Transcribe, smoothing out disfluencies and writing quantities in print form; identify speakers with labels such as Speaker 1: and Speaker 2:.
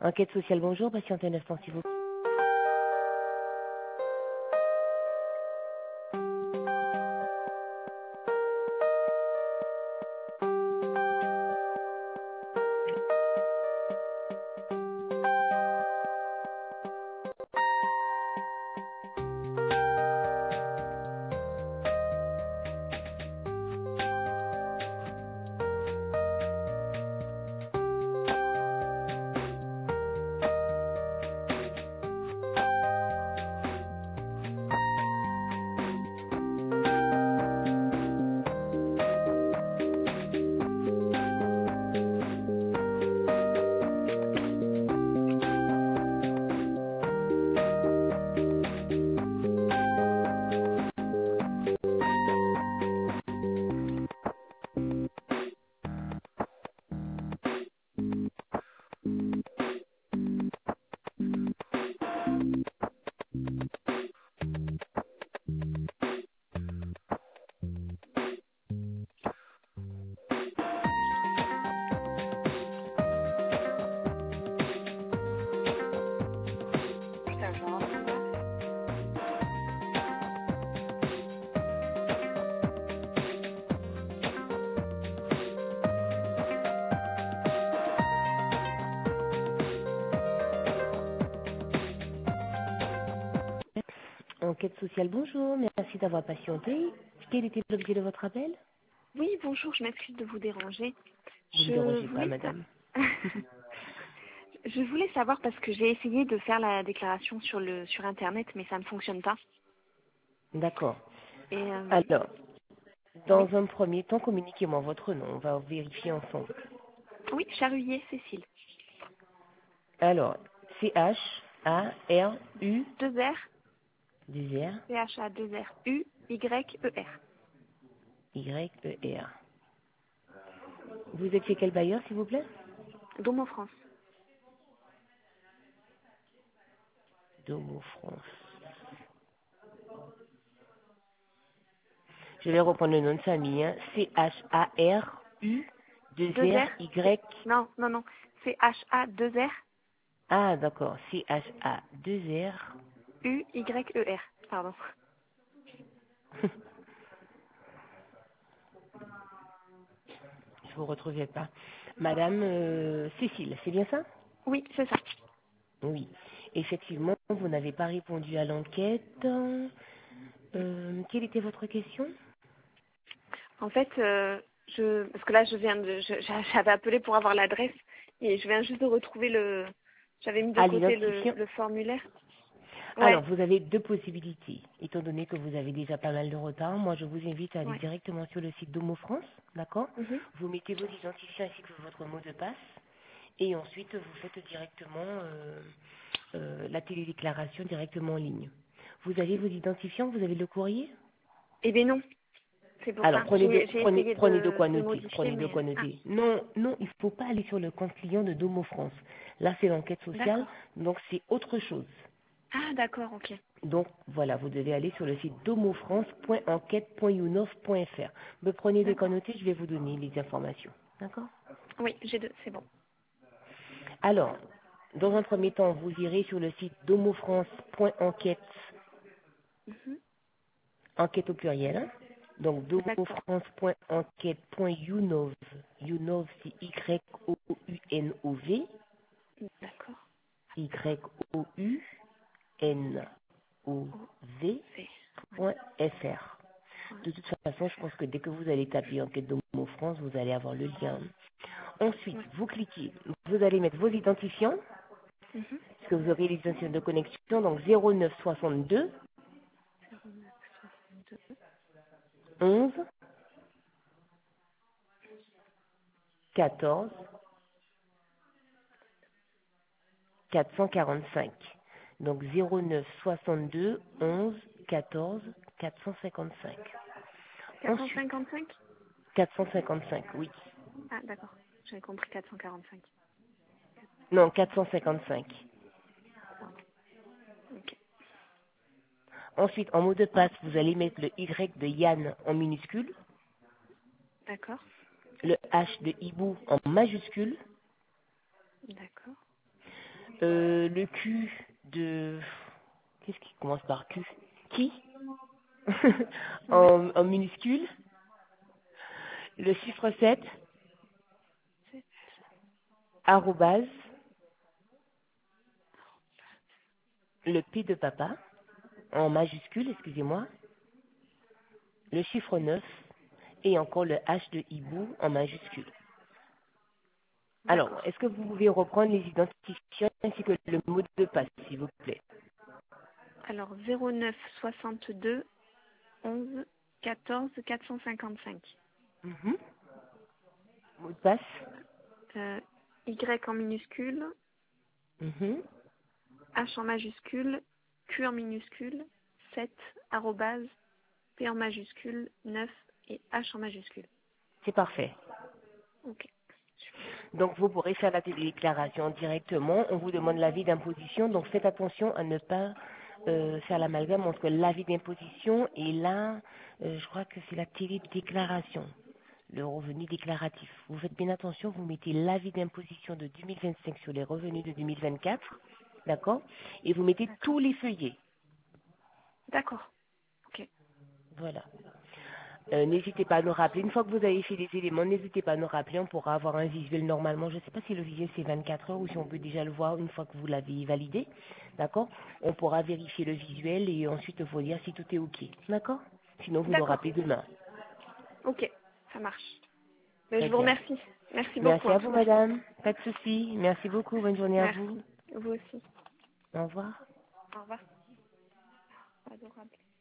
Speaker 1: Enquête sociale, bonjour, patientez un instant s'il vous plaît. Enquête sociale, bonjour, merci d'avoir patienté. Quel était l'objet de votre appel?
Speaker 2: Oui, bonjour, je m'excuse de vous déranger.
Speaker 1: Vous ne me dérangez pas, madame.
Speaker 2: Je voulais savoir parce que j'ai essayé de faire la déclaration sur Internet, mais ça ne fonctionne pas.
Speaker 1: D'accord.
Speaker 2: Et
Speaker 1: Alors,
Speaker 2: oui,
Speaker 1: dans un premier temps, communiquez-moi votre nom, on va vérifier ensemble.
Speaker 2: oui, Charuyer Cécile.
Speaker 1: Alors, C-H-A-R-U,
Speaker 2: 2 R,
Speaker 1: 2 R,
Speaker 2: CHA 2 R, U, Y, E, R.
Speaker 1: Y-E-R. Vous êtes chez quel bailleur, s'il vous plaît?
Speaker 2: Domo France.
Speaker 1: Domo France. Je vais reprendre le nom de famille, hein. C-H-A-R-U, 2
Speaker 2: 2 R,
Speaker 1: R, Y.
Speaker 2: non, CHA 2 R,
Speaker 1: Ah, d'accord. C-H-A-2 R.
Speaker 2: U, Y, E, R. Pardon.
Speaker 1: Je vous retrouvais pas. Madame Cécile, c'est bien ça?
Speaker 2: Oui, c'est ça.
Speaker 1: Oui. Effectivement, vous n'avez pas répondu à l'enquête. Quelle était votre question?
Speaker 2: En fait, parce que là, j'avais appelé pour avoir l'adresse et je viens juste de retrouver j'avais mis de
Speaker 1: À
Speaker 2: côté
Speaker 1: l'identifiant.
Speaker 2: le formulaire.
Speaker 1: Alors,
Speaker 2: Ouais,
Speaker 1: vous avez deux possibilités. Étant donné que vous avez déjà pas mal de retard, moi, je vous invite à aller
Speaker 2: ouais.
Speaker 1: directement sur le site Domo France, d'accord?
Speaker 2: Mhm.
Speaker 1: Vous mettez vos identifiants ainsi que votre mot de passe, et ensuite, vous faites directement la télédéclaration directement en ligne. Vous avez vos identifiants, vous avez le courrier?
Speaker 2: Eh bien non, c'est pour
Speaker 1: Alors,
Speaker 2: ça. J'ai essayé
Speaker 1: prenez de quoi
Speaker 2: de
Speaker 1: noter,
Speaker 2: modifier,
Speaker 1: prenez de
Speaker 2: mais...
Speaker 1: quoi
Speaker 2: Ah,
Speaker 1: noter. Non, non, il faut pas aller sur le compte client de Domo France. Là, c'est l'enquête sociale,
Speaker 2: d'accord.
Speaker 1: donc c'est autre chose.
Speaker 2: Ah, d'accord, ok.
Speaker 1: Donc, voilà, vous devez aller sur le site domofrance.enquête.unov.fr. Me prenez de quoi
Speaker 2: D'accord.
Speaker 1: noter, je vais vous donner les informations. D'accord?
Speaker 2: Oui, j'ai deux, c'est bon.
Speaker 1: Alors, dans un premier temps, vous irez sur le site domofrance.enquête,
Speaker 2: Mhm.
Speaker 1: enquête au pluriel, hein. Donc
Speaker 2: D'accord,
Speaker 1: domofrance.enquête.unov, unov c'est Y-O-U-N-O-V,
Speaker 2: d'accord.
Speaker 1: Y-O-U-N-O-V.fr.
Speaker 2: C'est... Ouais.
Speaker 1: De toute façon, je pense que dès que vous allez taper enquête de Mots France, vous allez avoir le lien. Ensuite,
Speaker 2: Ouais.
Speaker 1: vous cliquez, vous allez mettre vos identifiants,
Speaker 2: Mhm.
Speaker 1: parce que vous aurez les identifiants de connexion, donc 0962
Speaker 2: 0962
Speaker 1: 11 14 445. Donc 0962 11 14 455. Ensuite,
Speaker 2: 455.
Speaker 1: 455, oui.
Speaker 2: Ah, d'accord. J'avais compris 445.
Speaker 1: Non, 455.
Speaker 2: Pardon. Ok.
Speaker 1: Ensuite, en mot de passe, vous allez mettre le Y de Yann en minuscule,
Speaker 2: D'accord.
Speaker 1: le H de hibou en majuscule,
Speaker 2: D'accord.
Speaker 1: Le Q de... Qu'est-ce qui commence par Q? Qui?
Speaker 2: Oui.
Speaker 1: En minuscule. Le chiffre 7,
Speaker 2: C'est-
Speaker 1: arrobase, le P de papa, en majuscule, excusez-moi, le chiffre 9 et encore le H de hibou en majuscule. Alors,
Speaker 2: D'accord.
Speaker 1: est-ce que vous pouvez reprendre les identifiants ainsi que le mot de passe, s'il vous plaît?
Speaker 2: Alors 09 62 11 14 455.
Speaker 1: Mhm. Mot de passe?
Speaker 2: Y en minuscule,
Speaker 1: Mhm.
Speaker 2: H en majuscule, Q en minuscule, 7, arrobase, P en majuscule, 9 et H en majuscule.
Speaker 1: C'est parfait.
Speaker 2: Ok, super.
Speaker 1: Donc, vous pourrez faire la télédéclaration directement. On vous demande l'avis d'imposition. Donc, faites attention à ne pas faire l'amalgame entre l'avis d'imposition et là, je crois que c'est la télédéclaration, le revenu déclaratif. Vous faites bien attention, vous mettez l'avis d'imposition de 2025 sur les revenus de 2024, d'accord? Et vous mettez
Speaker 2: D'accord.
Speaker 1: tous les feuillets.
Speaker 2: D'accord. Ok.
Speaker 1: Voilà. N'hésitez pas à nous rappeler. Une fois que vous avez fait les éléments, n'hésitez pas à nous rappeler. On pourra avoir un visuel normalement. Je ne sais pas si le visuel c'est 24 heures ou si on peut déjà le voir une fois que vous l'avez validé. D'accord? On pourra vérifier le visuel et ensuite vous dire si tout est OK. D'accord? Sinon, vous nous
Speaker 2: D'accord.
Speaker 1: rappelez demain.
Speaker 2: Ok, ça marche. Mais
Speaker 1: Très
Speaker 2: je vous
Speaker 1: bien.
Speaker 2: remercie. Merci beaucoup
Speaker 1: Merci
Speaker 2: en
Speaker 1: à
Speaker 2: tout
Speaker 1: vous,
Speaker 2: cas.
Speaker 1: madame. Pas de souci. Merci beaucoup. Bonne journée à vous.
Speaker 2: Merci. Vous aussi.
Speaker 1: Au revoir.
Speaker 2: Au revoir. Adorable.